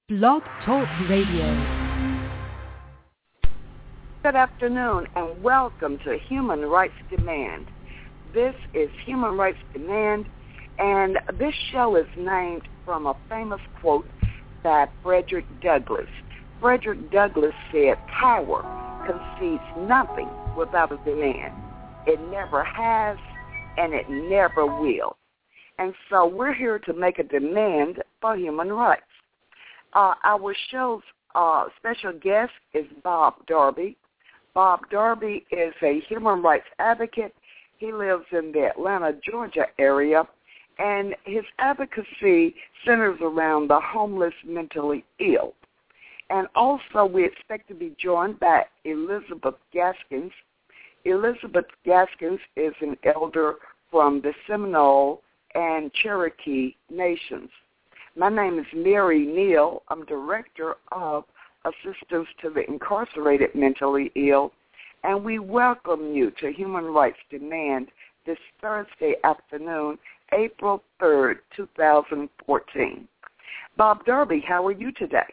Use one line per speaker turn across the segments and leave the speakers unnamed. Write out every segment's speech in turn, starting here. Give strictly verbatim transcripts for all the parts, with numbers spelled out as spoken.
Blog Talk Radio.
Good afternoon and welcome to Human Rights Demand. This is Human Rights Demand, and this show is named from a famous quote by Frederick Douglass. Frederick Douglass said, "Power concedes nothing without a demand. It never has, and it never will." And so we're here to make a demand for human rights. Uh, our show's uh, special guest is Bob Darby. Bob Darby is a human rights advocate. He lives in the Atlanta, Georgia area, and his advocacy centers around the homeless, mentally ill. And also we expect to be joined by Elizabeth Gaskins. Elizabeth Gaskins is an elder from the Seminole and Cherokee nations. My name is Mary Neal. I'm Director of Assistance to the Incarcerated Mentally Ill, and we welcome you to Human Rights Demand this Thursday afternoon, April third, two thousand fourteen. Bob Darby, how are you today?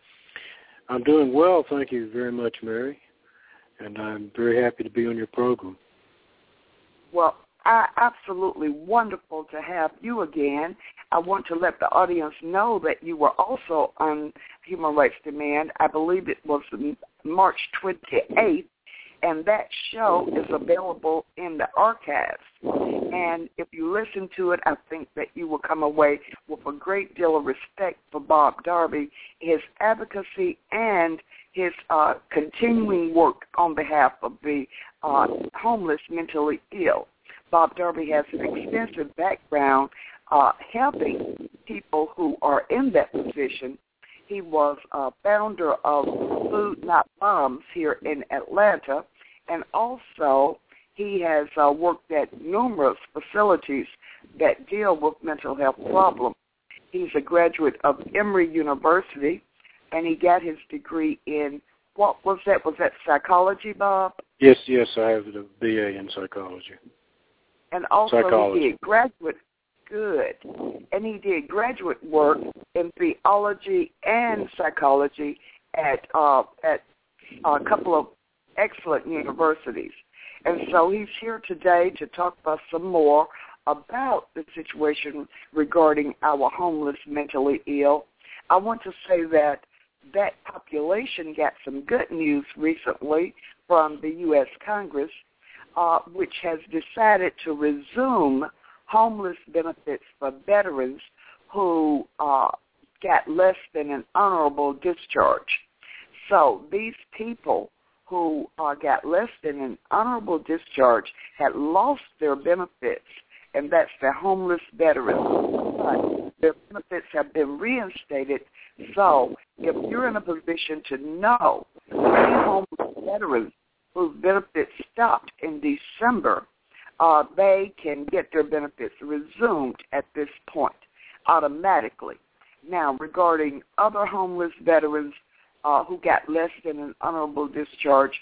I'm doing well, thank you very much, Mary, and I'm very happy to be on your program.
Well, I, absolutely wonderful to have you again. I want to let the audience know that you were also on Human Rights Demand. I believe it was March twenty-eighth, and that show is available in the archives. And if you listen to it, I think that you will come away with a great deal of respect for Bob Darby, his advocacy, and his uh, continuing work on behalf of the uh, homeless mentally ill. Bob Darby has an extensive background uh, helping people who are in that position. He was a founder of Food Not Bombs here in Atlanta, and also he has uh, worked at numerous facilities that deal with mental health problems. He's a graduate of Emory University, and he got his degree in, what was that? Was that psychology, Bob?
Yes, yes, I have a B A in psychology.
And also
Psychology.
he did graduate, good, and he did graduate work in theology and psychology at uh, at a couple of excellent universities. And so he's here today to talk about some more about the situation regarding our homeless mentally ill. I want to say that that population got some good news recently from the U S Congress, Uh, which has decided to resume homeless benefits for veterans who uh, got less than an honorable discharge. So these people who uh, got less than an honorable discharge had lost their benefits, and that's the homeless veterans. But their benefits have been reinstated. So if you're in a position to know any homeless veterans whose benefits stopped in December, uh, they can get their benefits resumed at this point automatically. Now, regarding other homeless veterans uh, who got less than an honorable discharge,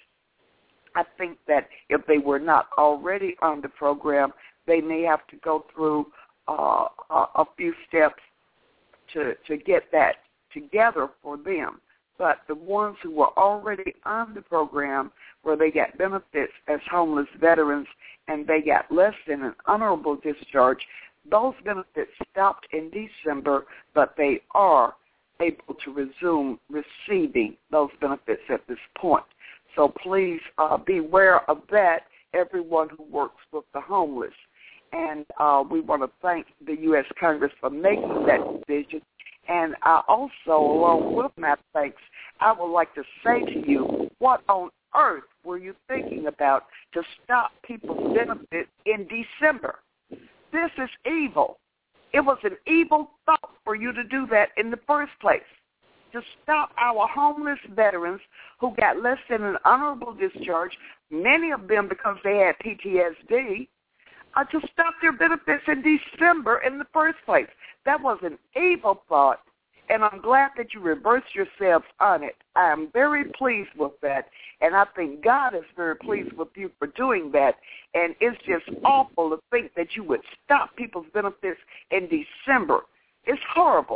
I think that if they were not already on the program, they may have to go through uh, a, a few steps to, to get that together for them. But the ones who were already on the program where they got benefits as homeless veterans and they got less than an honorable discharge, those benefits stopped in December, but they are able to resume receiving those benefits at this point. So please uh, beware of that, everyone who works with the homeless. And uh, we want to thank the U S Congress for making that decision. And I also, along with my thanks, I would like to say to you, what on earth were you thinking about to stop people's benefits in December? This is evil. It was an evil thought for you to do that in the first place, to stop our homeless veterans who got less than an honorable discharge, many of them because they had P T S D, uh, to stop their benefits in December in the first place. That was an evil thought, and I'm glad that you reversed yourselves on it. I am very pleased with that, and I think God is very pleased with you for doing that, and it's just awful to think that you would stop people's benefits in December. It's horrible.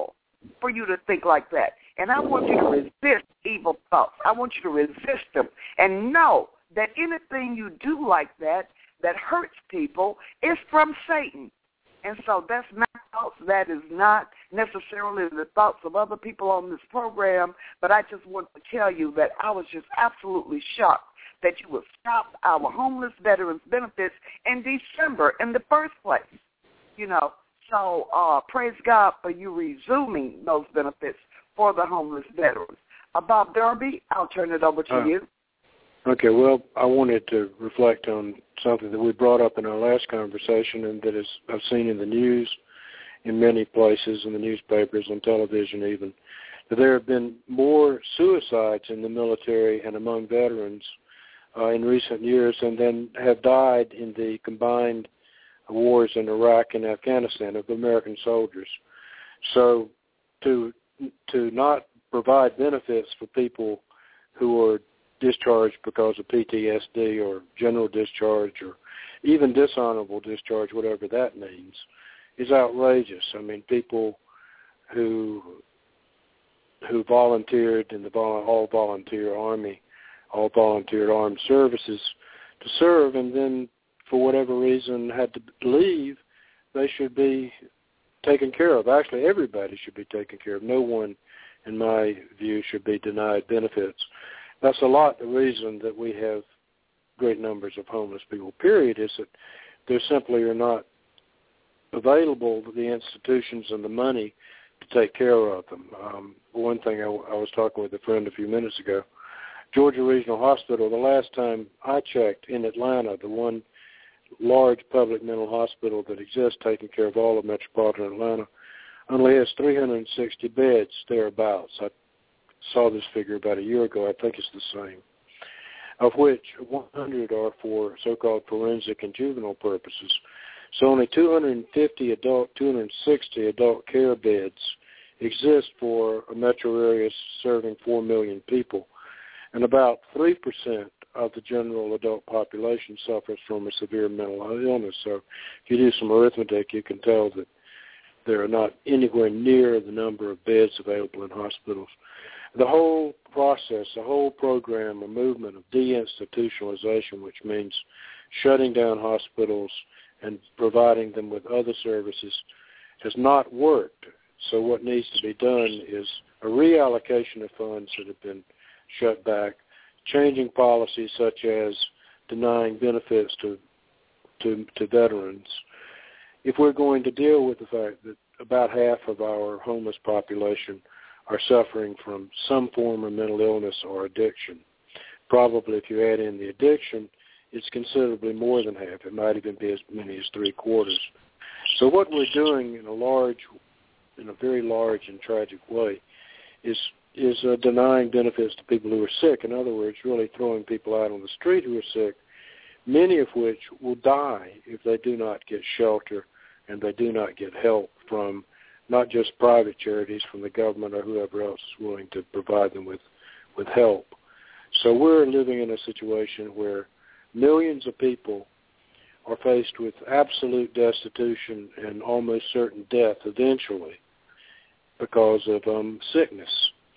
for you to think like that. And I want you to resist evil thoughts. I want you to resist them and know that anything you do like that that hurts people is from Satan. And so that's my thoughts. That is not necessarily the thoughts of other people on this program, but I just want to tell you that I was just absolutely shocked that you would stop our homeless veterans benefits in December in the first place. You know, so uh, praise God for you resuming those benefits for the homeless veterans. Uh, Bob Derby, I'll turn it over to uh, you.
Okay, well, I wanted to reflect on something that we brought up in our last conversation and that is I've seen in the news in many places, in the newspapers, on television even, that there have been more suicides in the military and among veterans uh, in recent years and then have died in the combined wars in Iraq and Afghanistan of American soldiers. So to to not provide benefits for people who are discharged because of P T S D or general discharge or even dishonorable discharge, whatever that means, is outrageous. I mean, people who who volunteered in the all volunteer army, all volunteer armed services to serve, and then for whatever reason had to leave, they should be taken care of. Actually, everybody should be taken care of. No one, in my view, should be denied benefits. That's a lot the reason that we have great numbers of homeless people, period, is that there simply are not available the institutions and the money to take care of them. Um, one thing I, I was talking with a friend a few minutes ago, Georgia Regional Hospital, the last time I checked in Atlanta, the one large public mental hospital that exists taking care of all of metropolitan Atlanta, only has three hundred sixty beds thereabouts. I saw this figure about a year ago. I think it's the same, of which one hundred are for so-called forensic and juvenile purposes. So only two hundred fifty adult, two hundred sixty adult care beds exist for a metro area serving four million people. And about three percent of the general adult population suffers from a severe mental illness. So if you do some arithmetic, you can tell that there are not anywhere near the number of beds available in hospitals. The whole process, the whole program, a movement of deinstitutionalization, which means shutting down hospitals and providing them with other services, has not worked. So what needs to be done is a reallocation of funds that have been shut back, changing policies such as denying benefits to, to to veterans. If we're going to deal with the fact that about half of our homeless population are suffering from some form of mental illness or addiction, probably if you add in the addiction, it's considerably more than half. It might even be as many as three quarters. So what we're doing in a large, in a very large and tragic way, is is uh, denying benefits to people who are sick. In other words, really throwing people out on the street who are sick, many of which will die if they do not get shelter and they do not get help from not just private charities, from the government or whoever else is willing to provide them with, with help. So we're living in a situation where millions of people are faced with absolute destitution and almost certain death eventually because of um, sickness.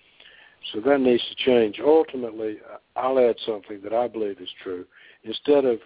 So that needs to change. Ultimately, I'll add something that I believe is true. Instead of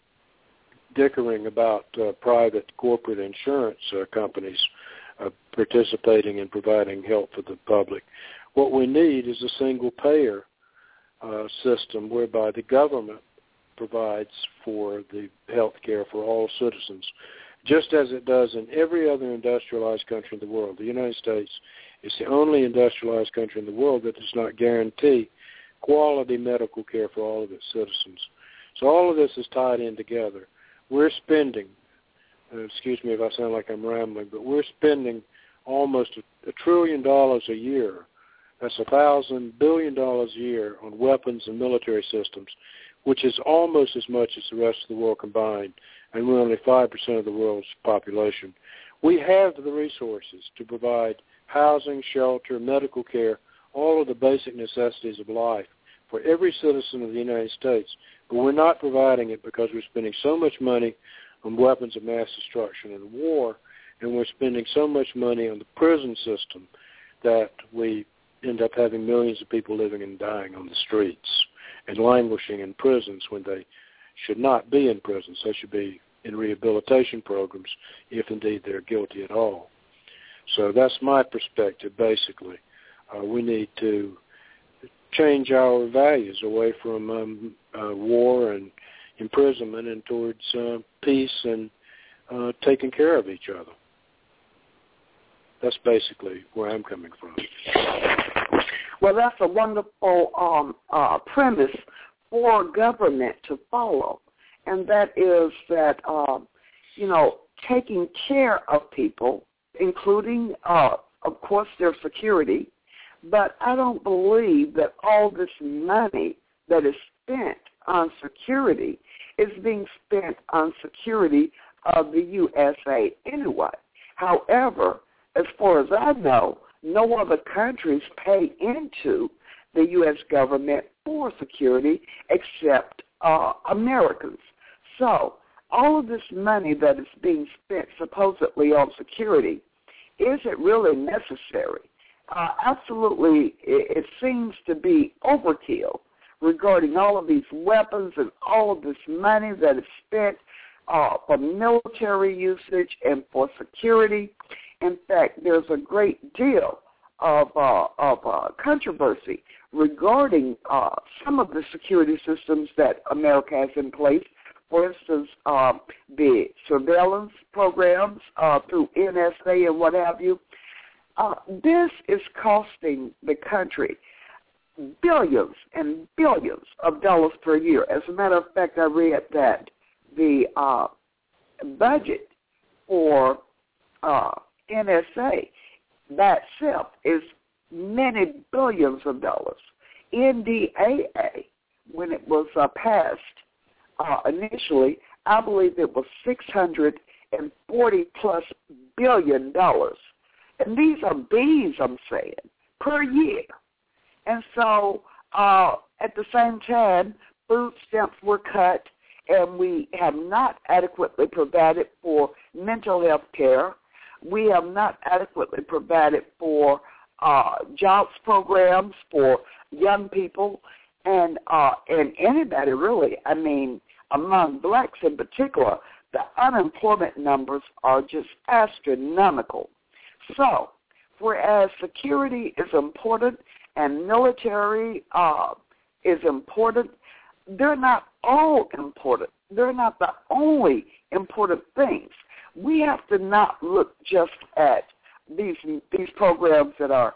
dickering about uh, private corporate insurance uh, companies uh, participating in providing help for the public, what we need is a single-payer uh, system whereby the government provides for the health care for all citizens, just as it does in every other industrialized country in the world. The United States is the only industrialized country in the world that does not guarantee quality medical care for all of its citizens. So all of this is tied in together. We're spending, uh, excuse me if I sound like I'm rambling, but we're spending almost a, a trillion dollars a year. That's a thousand billion dollars a year on weapons and military systems, which is almost as much as the rest of the world combined, and we're only five percent of the world's population. We have the resources to provide housing, shelter, medical care, all of the basic necessities of life for every citizen of the United States, but we're not providing it because we're spending so much money on weapons of mass destruction and war, and we're spending so much money on the prison system that we end up having millions of people living and dying on the streets and languishing in prisons when they should not be in prisons. They should be in rehabilitation programs if indeed they're guilty at all. So that's my perspective, basically. Uh, we need to change our values away from um, uh, war and imprisonment and towards uh, peace and uh, taking care of each other. That's basically where I'm coming from.
Well, that's a wonderful um, uh, premise for government to follow, and that is that, um, you know, taking care of people, including, uh, of course, their security, but I don't believe that all this money that is spent on security is being spent on security of the U S A anyway. However, as far as I know, no other countries pay into the U S government for security except uh, Americans. So all of this money that is being spent supposedly on security, is it really necessary? Uh, absolutely, it, it seems to be overkill regarding all of these weapons and all of this money that is spent uh, for military usage and for security. In fact, there's a great deal of, uh, of uh, controversy regarding uh, some of the security systems that America has in place. For instance, uh, the surveillance programs uh, through N S A and what have you. Uh, this is costing the country billions and billions of dollars per year. As a matter of fact, I read that the uh, budget for uh, N S A, that itself, is many billions of dollars. N D A A, when it was uh, passed uh, initially, I believe it was six hundred forty plus billion dollars. And these are B's, I'm saying, per year. And so uh, at the same time, food stamps were cut, and we have not adequately provided for mental health care. We have not adequately provided for uh, jobs programs for young people and uh, and anybody really. I mean, among blacks in particular, the unemployment numbers are just astronomical. So, whereas security is important and military uh, is important, they're not all important. They're not the only important things. We have to not look just at these these programs that are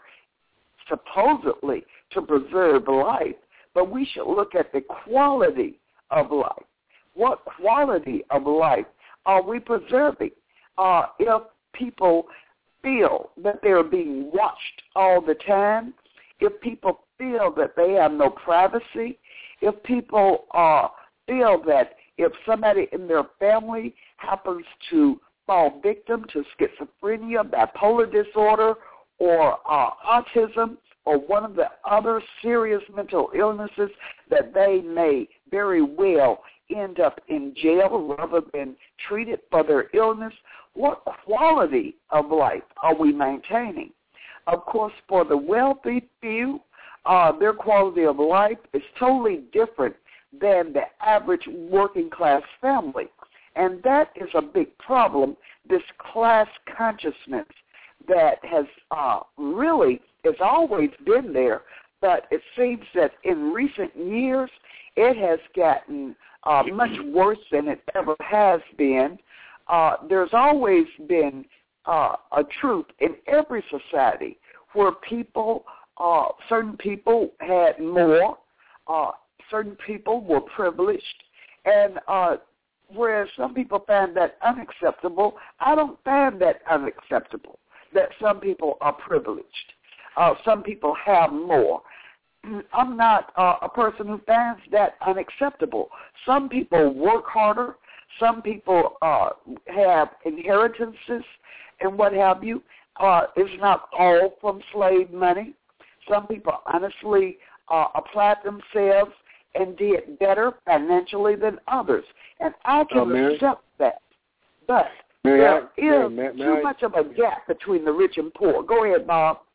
supposedly to preserve life, but we should look at the quality of life. What quality of life are we preserving? Uh, if people feel that they're being watched all the time, if people feel that they have no privacy, if people uh, feel that if somebody in their family happens to fall victim to schizophrenia, bipolar disorder, or uh, autism, or one of the other serious mental illnesses, that they may very well end up in jail rather than treated for their illness. What quality of life are we maintaining? Of course, for the wealthy few, uh, their quality of life is totally different than the average working class family. And that is a big problem, this class consciousness that has uh, really, has always been there, but it seems that in recent years it has gotten uh, much worse than it ever has been. Uh, there's always been uh, a truth in every society where people, uh, certain people had more, uh, certain people were privileged, and uh, whereas some people find that unacceptable, I don't find that unacceptable, that some people are privileged. Uh, some people have more. I'm not uh, a person who finds that unacceptable. Some people work harder. Some people uh, have inheritances and what have you. Uh, it's not all from slave money. Some people honestly uh, applied themselves and did better financially than others. And I can
oh, Mary?
accept that. But
Mary,
there
I,
is
Mary, Mary,
too much of a gap between the rich and poor. Go ahead, Bob.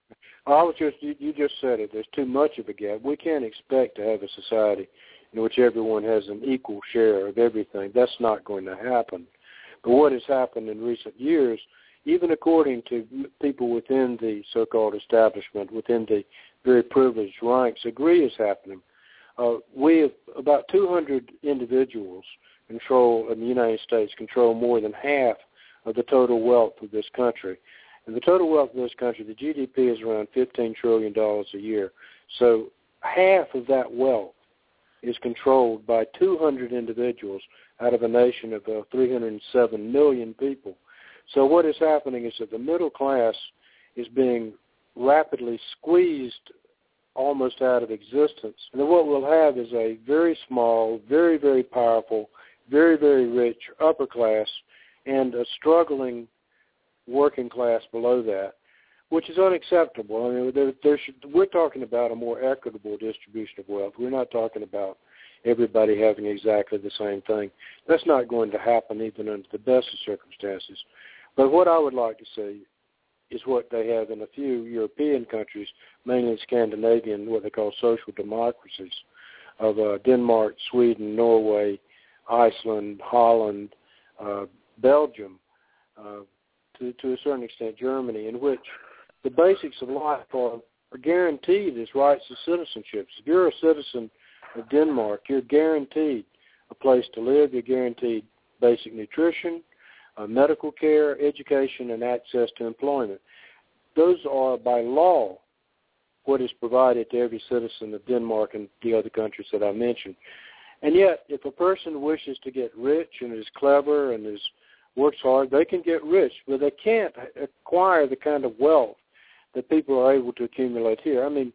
I was just you, you just said it. There's too much of a gap. We can't expect to have a society in which everyone has an equal share of everything. That's not going to happen. But what has happened in recent years, even according to people within the so-called establishment, within the very privileged ranks, agree is happening. Uh, we have about two hundred individuals control in the United States control more than half of the total wealth of this country. And the total wealth of this country, the G D P is around fifteen trillion dollars a year. So half of that wealth is controlled by two hundred individuals out of a nation of uh, three hundred seven million people. So what is happening is that the middle class is being rapidly squeezed almost out of existence. And then what we'll have is a very small, very, very powerful, very, very rich upper class and a struggling working class below that, which is unacceptable. I mean, there, there should, we're talking about a more equitable distribution of wealth. We're not talking about everybody having exactly the same thing. That's not going to happen even under the best of circumstances. But what I would like to see is what they have in a few European countries, mainly Scandinavian, what they call social democracies, of uh, Denmark, Sweden, Norway, Iceland, Holland, uh, Belgium, uh, to, to a certain extent Germany, in which the basics of life are, are guaranteed as rights of citizenship. If you're a citizen of Denmark, you're guaranteed a place to live, you're guaranteed basic nutrition, uh, medical care, education, and access to employment. Those are, by law, what is provided to every citizen of Denmark and the other countries that I mentioned. And yet, if a person wishes to get rich and is clever and is works hard, they can get rich, but they can't acquire the kind of wealth that people are able to accumulate here. I mean,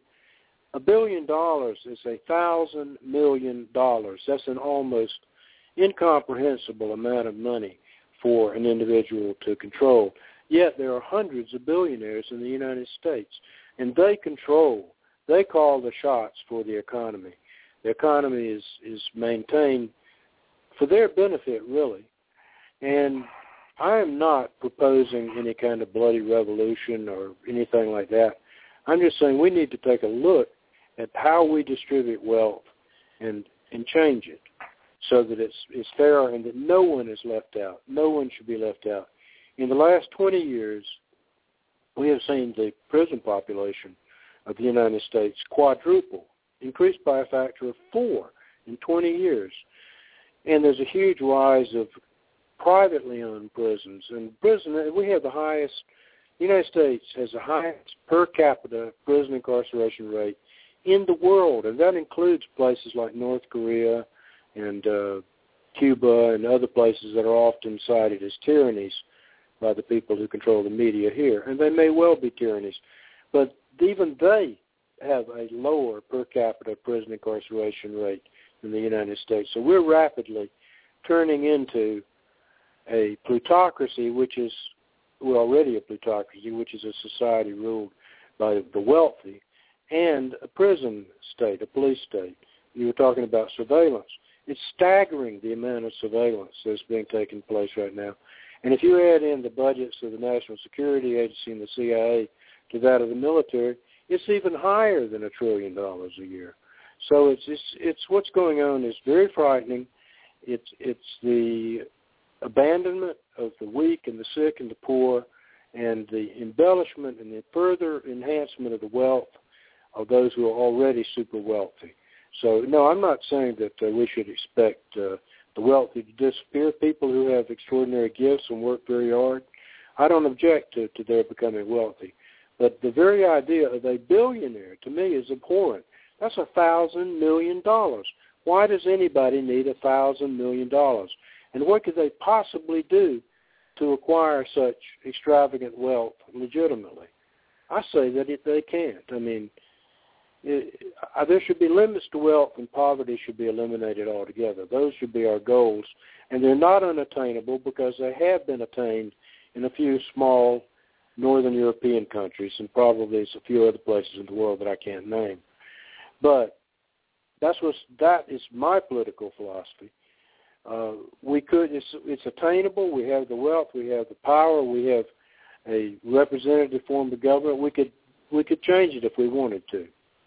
a billion dollars is a thousand million dollars. That's an almost incomprehensible amount of money for an individual to control. Yet there are hundreds of billionaires in the United States, and they control, they call the shots for the economy. The economy is, is maintained for their benefit, really. And I am not proposing any kind of bloody revolution or anything like that. I'm just saying we need to take a look at how we distribute wealth and and change it so that it's it's fair and that no one is left out. No one should be left out. In the last twenty years, we have seen the prison population of the United States quadruple, increased by a factor of four in twenty years. And there's a huge rise of privately owned prisons. And prison, we have the highest, the United States has the highest per capita prison incarceration rate in the world, and that includes places like North Korea and uh, Cuba and other places that are often cited as tyrannies by the people who control the media here. And they may well be tyrannies, but even they have a lower per capita prison incarceration rate than the United States. So we're rapidly turning into a plutocracy, which is, we're already a plutocracy, which is a society ruled by the wealthy, and a prison state, a police state. You were talking about surveillance. It's staggering the amount of surveillance that's being taken place right now. And if you add in the budgets of the National Security Agency and the C I A to that of the military, it's even higher than a trillion dollars a year. So it's it's, it's what's going on is very frightening. It's it's the abandonment of the weak and the sick and the poor, and the embellishment and the further enhancement of the wealth of those who are already super wealthy. So, no, I'm not saying that uh, we should expect uh, the wealthy to disappear. People who have extraordinary gifts and work very hard, I don't object to, to their becoming wealthy. But the very idea of a billionaire, to me, is abhorrent. That's a thousand million dollars. Why does anybody need a thousand million dollars? And what could they possibly do to acquire such extravagant wealth legitimately? I say that it, they can't. I mean, it, uh, there should be limits to wealth, and poverty should be eliminated altogether. Those should be our goals, and they're not unattainable because they have been attained in a few small northern European countries, and probably there's a few other places in the world that I can't name. But that's what's, that is my political philosophy. Uh, we could, it's, it's attainable. We have the wealth, we have the power, we have a representative form of government. We could we could change it if we wanted to.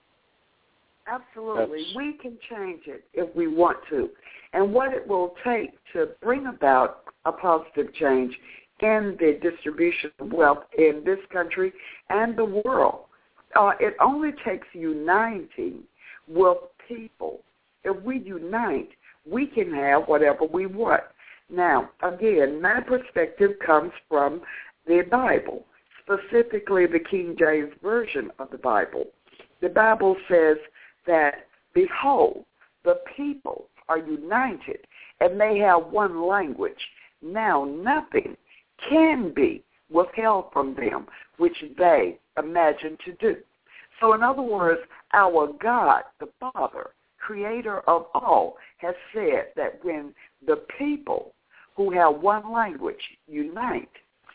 Absolutely.
That's...
We can change it if we want to. And what it will take to bring about a positive change in the distribution of wealth in this country and the world, uh, it only takes uniting with people. If we unite, we can have whatever we want. Now, again, my perspective comes from the Bible, specifically the King James Version of the Bible. The Bible says that, behold, the people are united, and they have one language. Now nothing can be withheld from them, which they imagine to do. So in other words, our God, the Father, creator of all, has said that when the people who have one language unite,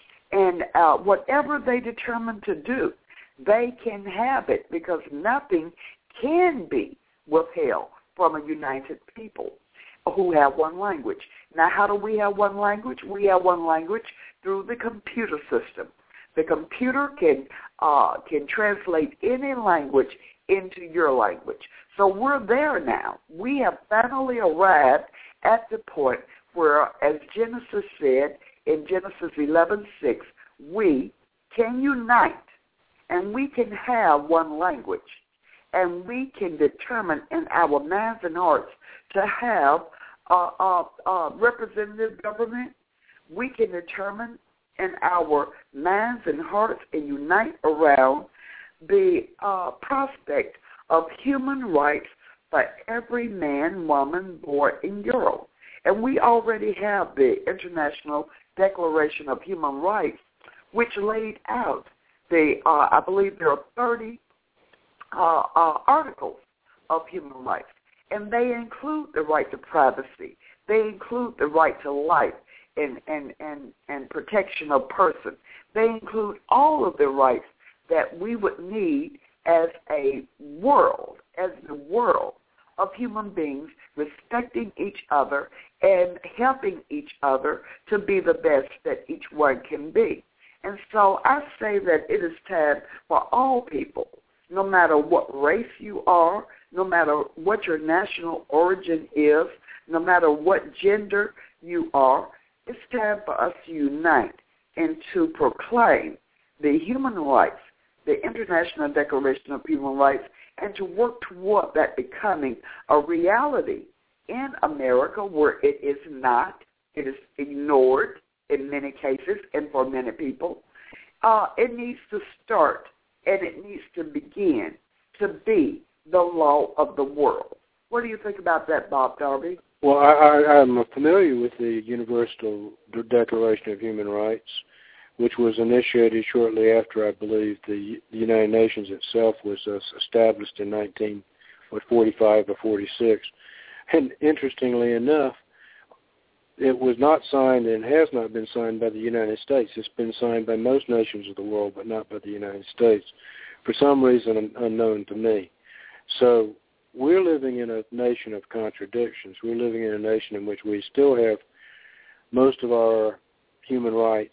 and uh, whatever they determine to do, they can have it, because nothing can be withheld from a united people who have one language. Now, how do we have one language? We have one language through the computer system. The computer can uh, can translate any language into your language. So we're there now. We have finally arrived at the point where, as Genesis said in Genesis eleven six, we can unite and we can have one language. And we can determine in our minds and hearts to have uh, uh, uh, representative government. We can determine in our minds and hearts and unite around the uh, prospect of human rights for every man, woman, boy, and girl. And we already have the International Declaration of Human Rights, which laid out the, uh, I believe there are thirty Uh, uh, articles of human rights, and they include the right to privacy. They include the right to life and, and, and, and protection of person. They include all of the rights that we would need as a world, as the world of human beings, respecting each other and helping each other to be the best that each one can be. And so I say that it is time for all people, no matter what race you are, no matter what your national origin is, no matter what gender you are, it's time for us to unite and to proclaim the human rights, the International Declaration of Human Rights, and to work toward that becoming a reality in America, where it is not. It is ignored in many cases and for many people. Uh, it needs to start, and it needs to begin to be the law of the world. What do you think about that, Bob Darby?
Well, I, I, I'm familiar with the Universal Declaration of Human Rights, which was initiated shortly after, I believe, the, the United Nations itself was uh, established in nineteen forty-five or forty-six. And interestingly enough, it was not signed and has not been signed by the United States. It's been signed by most nations of the world, but not by the United States, for some reason unknown to me. So we're living in a nation of contradictions. We're living in a nation in which we still have most of our human rights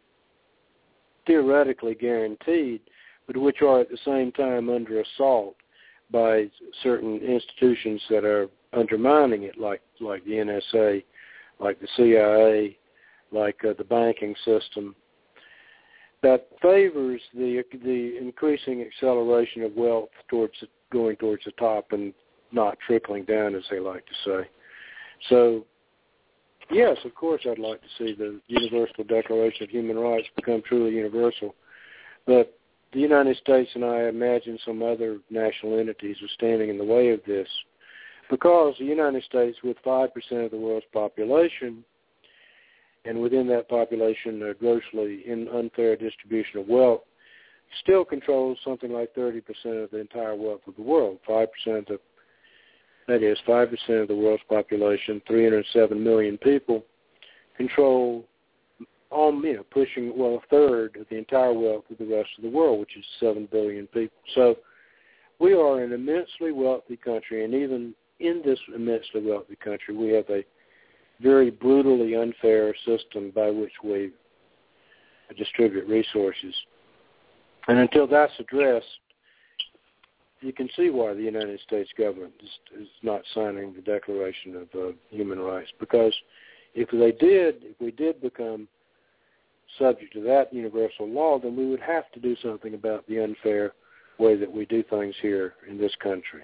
theoretically guaranteed, but which are at the same time under assault by certain institutions that are undermining it, like like the N S A, like the C I A, like uh, the banking system, that favors the the increasing acceleration of wealth towards going towards the top and not trickling down, as they like to say. So, yes, of course, I'd like to see the Universal Declaration of Human Rights become truly universal. But the United States and I imagine some other national entities are standing in the way of this, because the United States, with five percent of the world's population, and within that population a grossly unfair distribution of wealth, still controls something like thirty percent of the entire wealth of the world. five percent of, that is, five percent of the world's population, three hundred seven million people, control, um, you know, pushing, well, a third of the entire wealth of the rest of the world, which is seven billion people. So we are an immensely wealthy country, and even in this immensely wealthy country, we have a very brutally unfair system by which we distribute resources. And until that's addressed, you can see why the United States government is, is not signing the Declaration of uh, Human Rights. Because if they did, if we did become subject to that universal law, then we would have to do something about the unfair way that we do things here in this country.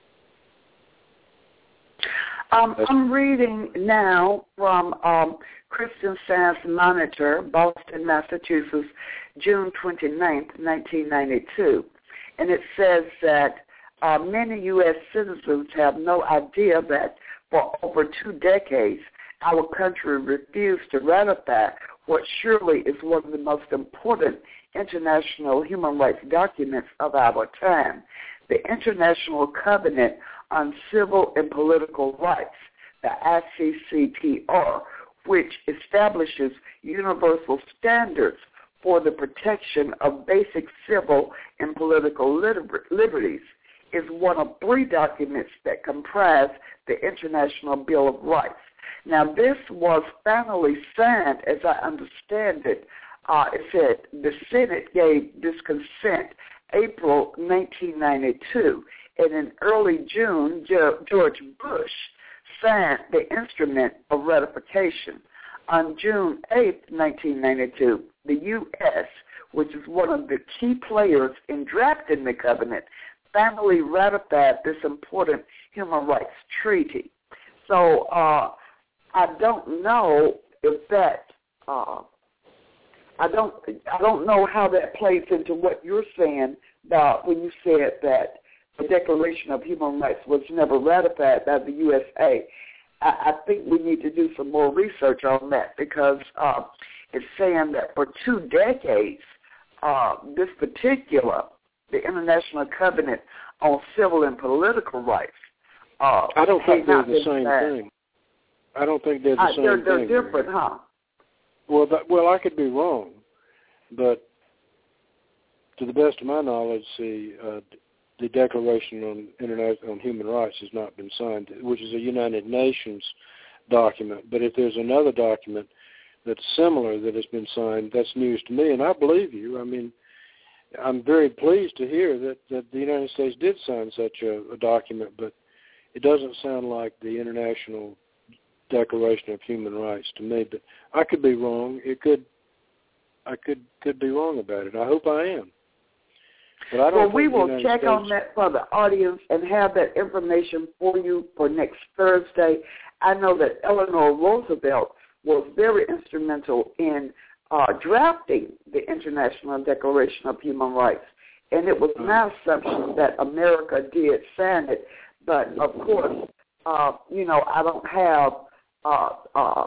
Um, I'm reading now from um, Christian Science Monitor, Boston, Massachusetts, June twenty-ninth, nineteen ninety-two. And it says that uh, many U S citizens have no idea that for over two decades, our country refused to ratify what surely is one of the most important international human rights documents of our time, the International Covenant on Civil and Political Rights, the I C C P R, which establishes universal standards for the protection of basic civil and political liber- liberties, is one of three documents that comprise the International Bill of Rights. Now, this was finally signed, as I understand it. Uh, it said the Senate gave this consent April nineteen ninety-two, and in early June, George Bush signed the instrument of ratification. On June eighth, nineteen ninety-two, the U S, which is one of the key players in drafting the covenant, finally ratified this important human rights treaty. So uh, I don't know if that uh, I don't I don't know how that plays into what you're saying about when you said that the Declaration of Human Rights was never ratified by the U S A. I, I think we need to do some more research on that because uh, it's saying that for two decades, uh, this particular, the International Covenant on Civil and Political Rights, uh,
I don't think they're the same
signed.
thing. I don't think they're the
uh,
same
they're, they're
thing.
They're different, huh?
Well, that, well, I could be wrong, but to the best of my knowledge, the uh, the Declaration on Interna- on Human Rights has not been signed, which is a United Nations document. But if there's another document that's similar that has been signed, that's news to me, and I believe you. I mean, I'm very pleased to hear that, that the United States did sign such a, a document, but it doesn't sound like the International Declaration of Human Rights to me. But I could be wrong. It could, I could could be wrong about it. I hope I am. But I don't
well,
think
we will
the
check
States...
on that for the audience and have that information for you for next Thursday. I know that Eleanor Roosevelt was very instrumental in uh, drafting the International Declaration of Human Rights, and it was my assumption that America did sign it. But, of course, uh, you know, I don't have uh, uh,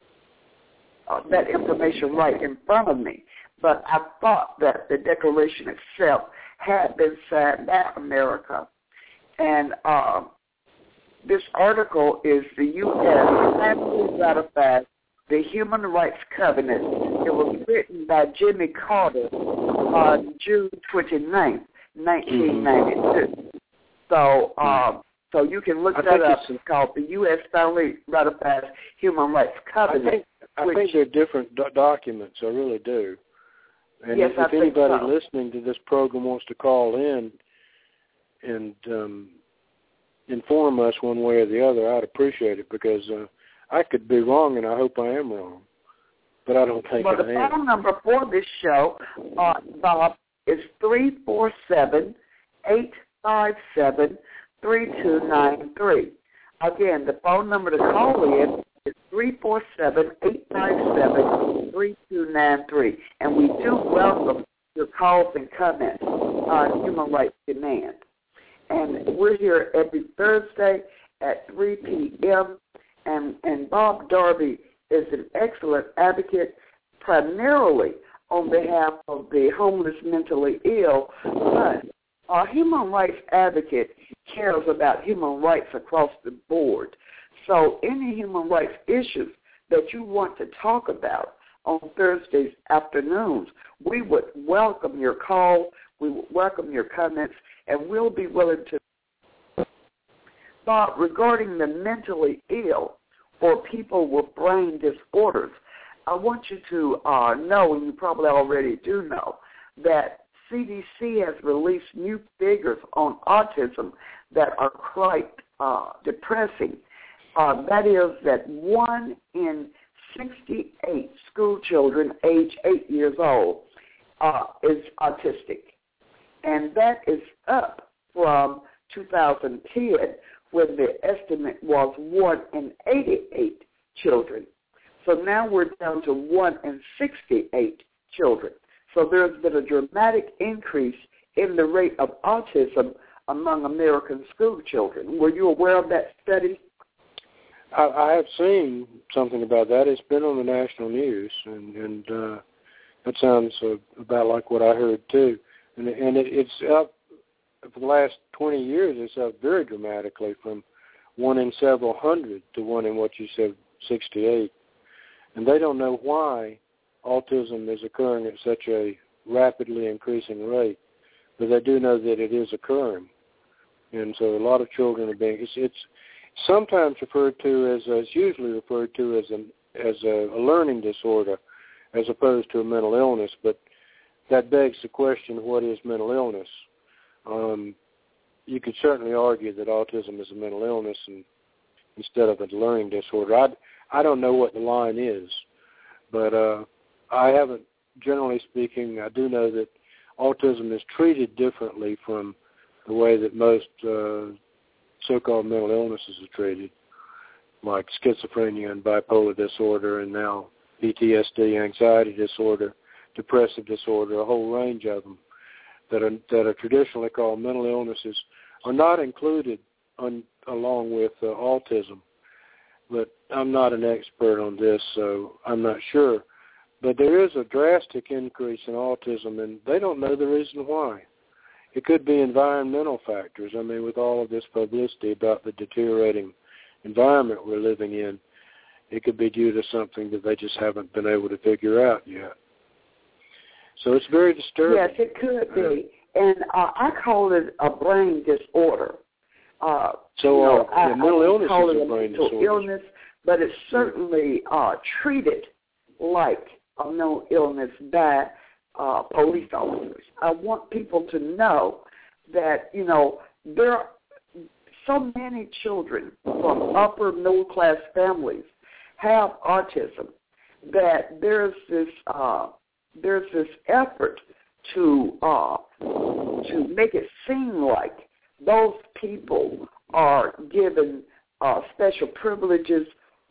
uh, that information right in front of me. But I thought that the Declaration itself had been signed by America. And uh, this article is the U S finally ratified the Human Rights Covenant. It was written by Jimmy Carter on June twenty-ninth, nineteen ninety-two. So uh, so you can look
I
that up.
It's,
it's called the U S finally ratified Human Rights Covenant.
I think, I
which,
think they're different do- documents. I really do. And
yes,
if,
I
if
think
anybody
so.
listening to this program wants to call in and um, inform us one way or the other, I'd appreciate it because uh, I could be wrong, and I hope I am wrong. But I don't think
well,
I
the
am.
phone number for this show, uh, Bob, is three four seven, eight five seven, three two nine three. Again, the phone number to call in is three four seven, eight five seven, three two nine three. And we do welcome your calls and comments on Human Rights Demand. And we're here every Thursday at three p.m., and, and Bob Darby is an excellent advocate primarily on behalf of the homeless, mentally ill, but a human rights advocate cares about human rights across the board. So any human rights issues that you want to talk about on Thursdays afternoons, we would welcome your call, we would welcome your comments, and we'll be willing to. But regarding the mentally ill or people with brain disorders, I want you to uh, know, and you probably already do know, that C D C has released new figures on autism that are quite uh, depressing. Uh, that is that one in sixty-eight school children age eight years old uh, is autistic. And that is up from two thousand ten, when the estimate was one in eighty-eight children. So now we're down to one in sixty-eight children. So there's been a dramatic increase in the rate of autism among American school children. Were you aware of that study?
I, I have seen something about that. It's been on the national news, and, and uh, that sounds uh, about like what I heard too. And, and it, it's up for the last twenty years. It's up very dramatically from one in several hundred to one in what you said, sixty-eight. And they don't know why autism is occurring at such a rapidly increasing rate, but they do know that it is occurring. And so a lot of children are being, it's, it's sometimes referred to as, uh, it's usually referred to as, an, as a, a learning disorder as opposed to a mental illness, but that begs the question, what is mental illness? Um, you could certainly argue that autism is a mental illness and, instead of a learning disorder. I, I don't know what the line is, but uh, I haven't, generally speaking, I do know that autism is treated differently from the way that most uh, so-called mental illnesses are treated, like schizophrenia and bipolar disorder, and now P T S D, anxiety disorder, depressive disorder, a whole range of them that are, that are traditionally called mental illnesses are not included on, along with uh, autism. But I'm not an expert on this, so I'm not sure. But there is a drastic increase in autism, and they don't know the reason why. It could be environmental factors. I mean, with all of this publicity about the deteriorating environment we're living in, it could be due to something that they just haven't been able to figure out yet. So it's very disturbing.
Yes, it could be. And uh, I call it a brain disorder. Uh,
so
you know,
uh,
I,
yeah, mental
I
illness
call
is
it
a
a
brain
mental
disorder.
illness, but it's certainly uh, treated like a mental illness by uh, police officers. I want people to know that, you know, there are so many children from upper middle-class families have autism that there's this uh, there's this effort to uh, to make it seem like those people are given uh, special privileges,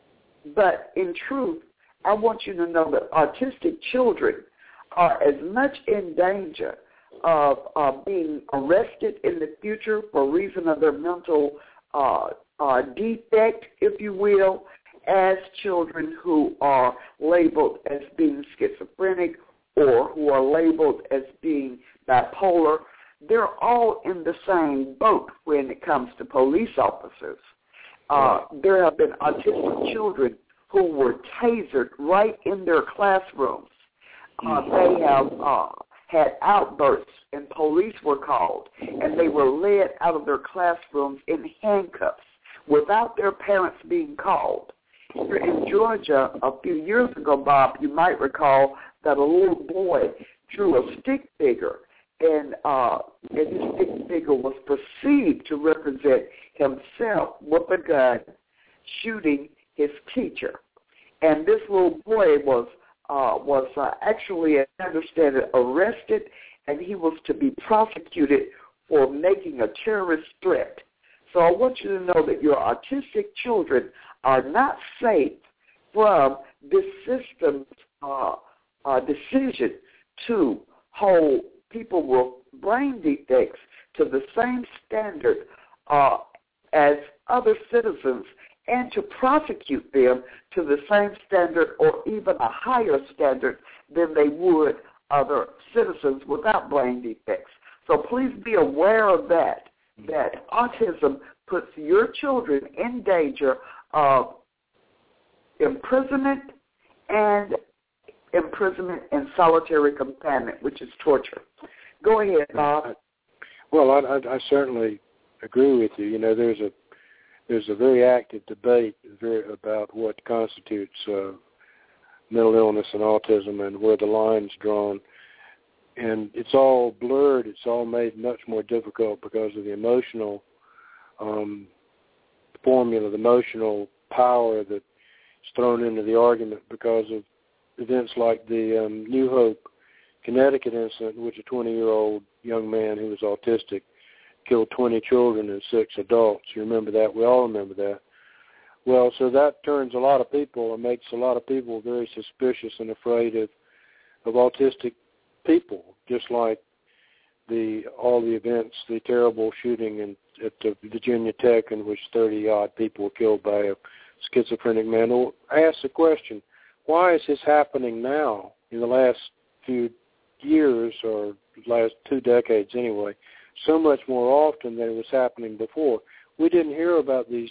but in truth, I want you to know that autistic children are as much in danger of uh, being arrested in the future for reason of their mental uh, uh, defect, if you will, as children who are labeled as being schizophrenic or who are labeled as being bipolar. They're all in the same boat when it comes to police officers. Uh, there have been autistic children who were tasered right in their classrooms. Uh, they have uh, had outbursts, and police were called, and they were led out of their classrooms in handcuffs without their parents being called. Here in Georgia, a few years ago, Bob, you might recall that a little boy drew a stick figure, and, uh, and his stick figure was perceived to represent himself with a gun shooting his teacher. And this little boy was uh, was uh, actually, as I understand it, arrested, and he was to be prosecuted for making a terrorist threat. So I want you to know that your autistic children are not safe from this system's uh, uh, decision to hold people with brain defects to the same standard uh, as other citizens, and to prosecute them to the same standard or even a higher standard than they would other citizens without brain defects. So please be aware of that, that autism puts your children in danger of imprisonment and imprisonment in solitary confinement, which is torture. Go ahead, Bob.
Well, I, I, I certainly agree with you. You know, there's a there's a very active debate very, about what constitutes uh, mental illness and autism and where the line's drawn. and it's all blurred. It's all made much more difficult because of the emotional um, formula, the emotional power that's thrown into the argument because of events like the um, New Hope, Connecticut incident in which a twenty-year-old young man who was autistic killed twenty children and six adults. You remember that? We all remember that. Well, so that turns a lot of people and makes a lot of people very suspicious and afraid of, of autistic people, just like the all the events, the terrible shooting in, at the Virginia Tech in which thirty-odd people were killed by a schizophrenic man. Well, I ask the question, why is this happening now in the last few years or last two decades anyway, so much more often than it was happening before? We didn't hear about these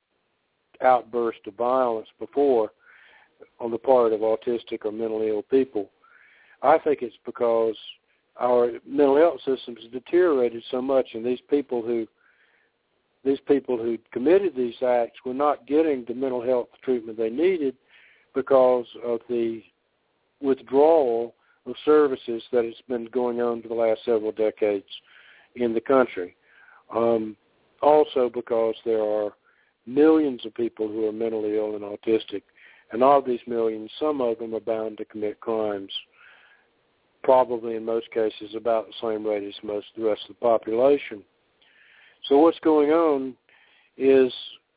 outbursts of violence before on the part of autistic or mentally ill people. I think it's because our mental health systems have deteriorated so much, and these people who these people who committed these acts were not getting the mental health treatment they needed because of the withdrawal of services that has been going on for the last several decades in the country. Um, also because there are millions of people who are mentally ill and autistic, and of these millions, some of them are bound to commit crimes, probably in most cases about the same rate as most of the rest of the population. So what's going on is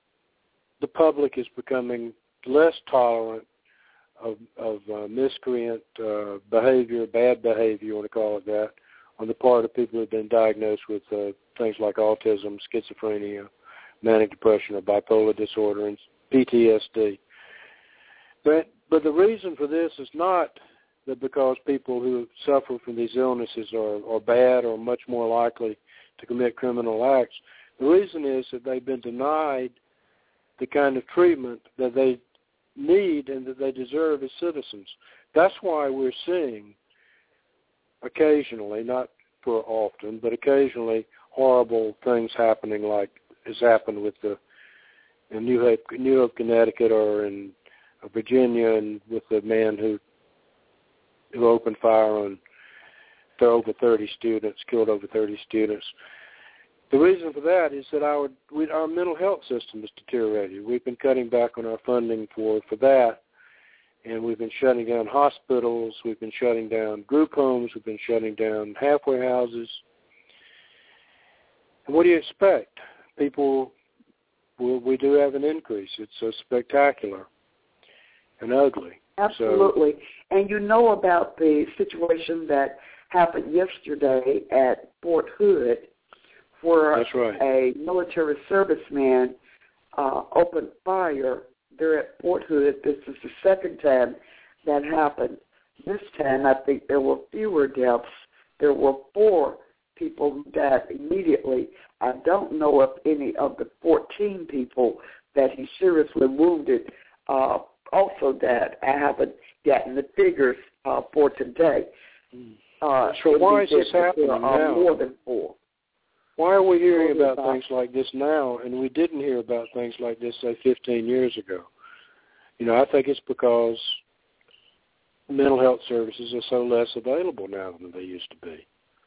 the public is becoming less tolerant of, of uh, miscreant uh, behavior, bad behavior, you want to call it that, on the part of people who have been diagnosed with uh, things like autism, schizophrenia, manic depression, or bipolar disorder, and P T S D. But but the reason for this is not that because people who suffer from these illnesses are, are bad or much more likely to commit criminal acts. The reason is that they've been denied the kind of treatment that they need and that they deserve as citizens. That's why we're seeing occasionally, not for often, but occasionally horrible things happening like has happened with the in New Hope, New Hope, Connecticut, or in Virginia, and with the man who who opened fire on over thirty students, killed over thirty students. The reason for that is that our we, our mental health system is deteriorated. We've been cutting back on our funding for for that, and we've been shutting down hospitals. We've been shutting down group homes. We've been shutting down halfway houses. And what do you expect? People, we, we do have an increase. It's so spectacular and ugly.
Absolutely. So, and you know about the situation that happened yesterday at Fort Hood, where
that's right.
a military serviceman uh, opened fire there at Fort Hood. This is the second time that happened. This time, I think there were fewer deaths. There were four people who died immediately. I don't know if any of the fourteen people that he seriously wounded uh, also died. I haven't gotten the figures uh, for today. Uh,
so why is this happening
there are
now?
More than four.
Why are we hearing about things like this now, and we didn't hear about things like this, say, fifteen years ago? You know, I think it's because mental health services are so less available now than they used to be.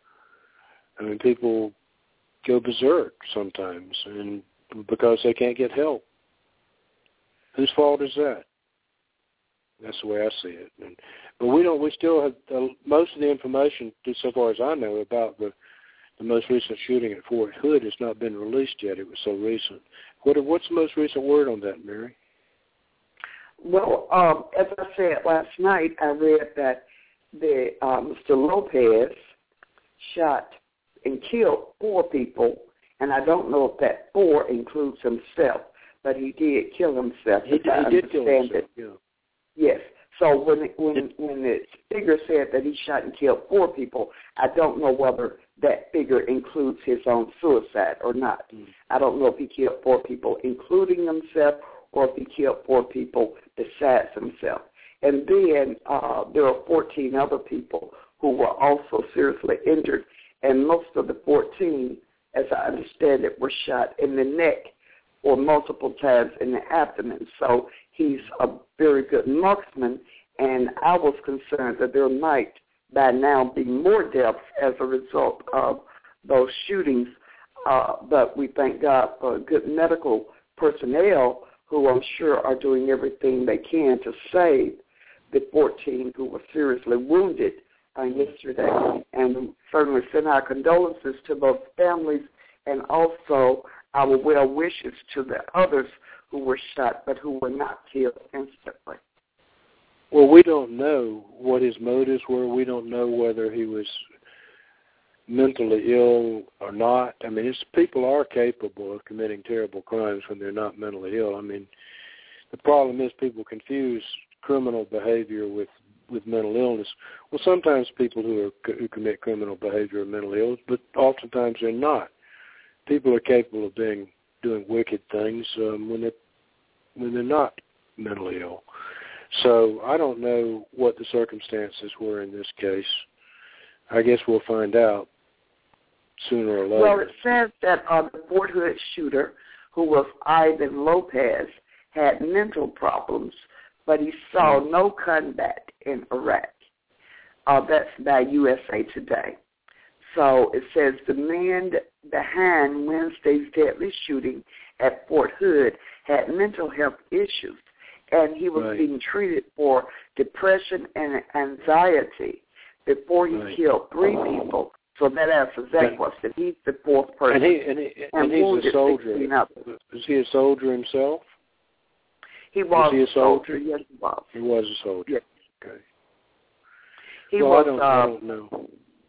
I mean, people go berserk sometimes, and because they can't get help. Whose fault is that? That's the way I see it. And, but we don't. We still have uh, most of the information, so far as I know, about the the most recent shooting at Fort Hood has not been released yet. It was so recent. What what's the most recent word on that, Mary?
Well, um, as I said last night, I read that the uh, Mister Lopez shot and killed four people, and I don't know if that four includes himself, but he did kill himself.
He, he did kill himself, it. yeah.
Yes. So when when when the figure said that he shot and killed four people, I don't know whether that figure includes his own suicide or not. Mm. I don't know if he killed four people, including himself, or if he killed four people besides himself. And then uh, there are fourteen other people who were also seriously injured, and most of the fourteen, as I understand it, were shot in the neck or multiple times in the abdomen. So he's a very good marksman, and I was concerned that there might by now be more deaths as a result of those shootings. Uh, but we thank God for good medical personnel who I'm sure are doing everything they can to save the fourteen who were seriously wounded uh, yesterday. And we certainly send our condolences to those families and also our well wishes to the others who were shot but who were not killed instantly.
Well, we don't know what his motives were. We don't know whether he was mentally ill or not. I mean, it's, people are capable of committing terrible crimes when they're not mentally ill. I mean, the problem is people confuse criminal behavior with, with mental illness. Well, sometimes people who are who commit criminal behavior are mentally ill, but oftentimes they're not. People are capable of being doing wicked things um, when they when they're not mentally ill. So I don't know what the circumstances were in this case. I guess we'll find out sooner or later.
Well, it says that uh, the Fort Hood shooter, who was Ivan Lopez, had mental problems, but he saw no combat in Iraq. Uh, that's by U S A Today. So it says the man behind Wednesday's deadly shooting at Fort Hood had mental health issues, and he was
right.
being treated for depression and anxiety before he
right.
killed three people. So that answers that question. He's the fourth person.
And, he, and, he, and, and he's a soldier. Is he a soldier himself?
He was,
was he a soldier?
soldier. Yes, he was.
He was a soldier.
Yes.
Okay.
He
well,
was.
I don't,
uh,
I don't know.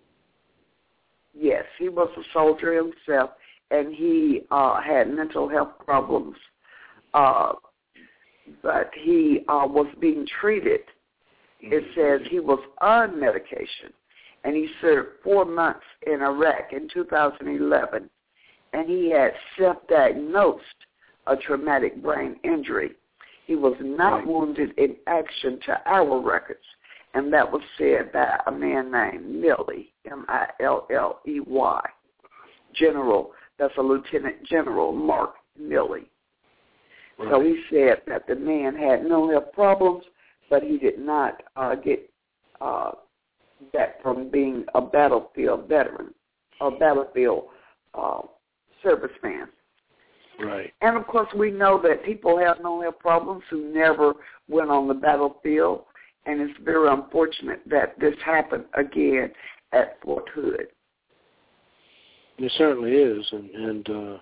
Yes, he was a soldier himself, and he uh, had mental health problems. Uh, but he uh, was being treated. It says he was on medication, and he served four months in Iraq in two thousand eleven, and he had self-diagnosed a traumatic brain injury. He was not
right.
wounded in action to our records, and that was said by a man named Milley, M I L L E Y, General. That's a Lieutenant General Mark Milley. Right. So he said that the man had no health problems, but he did not uh, get uh, that from being a battlefield veteran, a battlefield uh, serviceman.
Right.
And, of course, we know that people have mental health problems who never went on the battlefield, and it's very unfortunate that this happened again at Fort Hood.
It certainly is, and, and uh,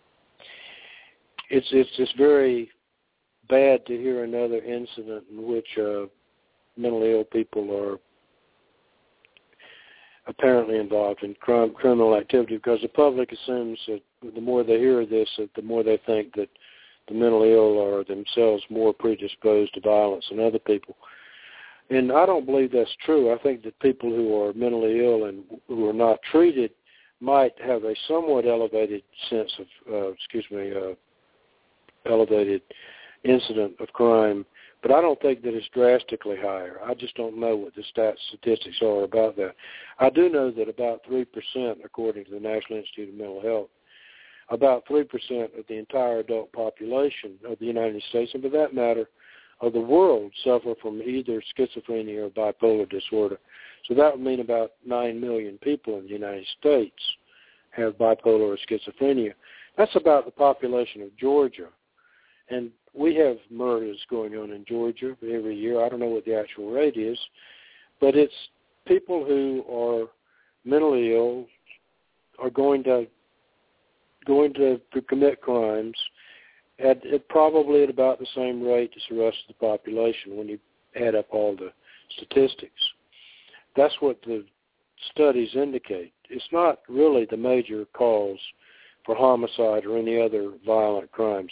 it's it's just very bad to hear another incident in which uh, mentally ill people are apparently involved in crime, criminal activity, because the public assumes that the more they hear this, that the more they think that the mentally ill are themselves more predisposed to violence than other people. And I don't believe that's true. I think that people who are mentally ill and who are not treated might have a somewhat elevated sense of, uh, excuse me, uh, elevated incident of crime, but I don't think that it's drastically higher. I just don't know what the stats statistics are about that. I do know that about three percent, according to the National Institute of Mental Health, about three percent of the entire adult population of the United States, and for that matter, of the world, suffer from either schizophrenia or bipolar disorder. So that would mean about nine million people in the United States have bipolar or schizophrenia. That's about the population of Georgia. And we have murders going on in Georgia every year. I don't know what the actual rate is, but it's people who are mentally ill are going to going to, to commit crimes at, at probably at about the same rate as the rest of the population when you add up all the statistics. That's what the studies indicate. It's not really the major cause for homicide or any other violent crimes.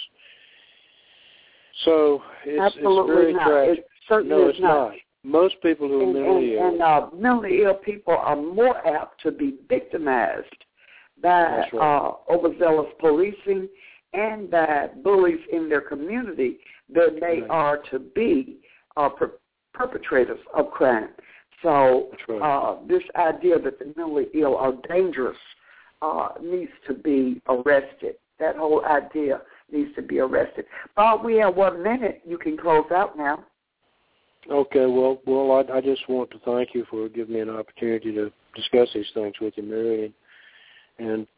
So it's,
Absolutely
it's very
not.
tragic.
It certainly
no,
is
it's
not.
not. Most people who are
and,
mentally
and,
ill.
And uh, mentally ill people are more apt to be victimized by
right.
uh, overzealous policing and by bullies in their community than they
right.
are to be uh, per- perpetrators of crime. So
right.
uh, this idea that the mentally ill are dangerous uh, needs to be arrested. That whole idea needs to be arrested. Bob, we have one minute. You can close out now.
Okay, well, well, I, I just want to thank you for giving me an opportunity to discuss these things with you, Mary, and, and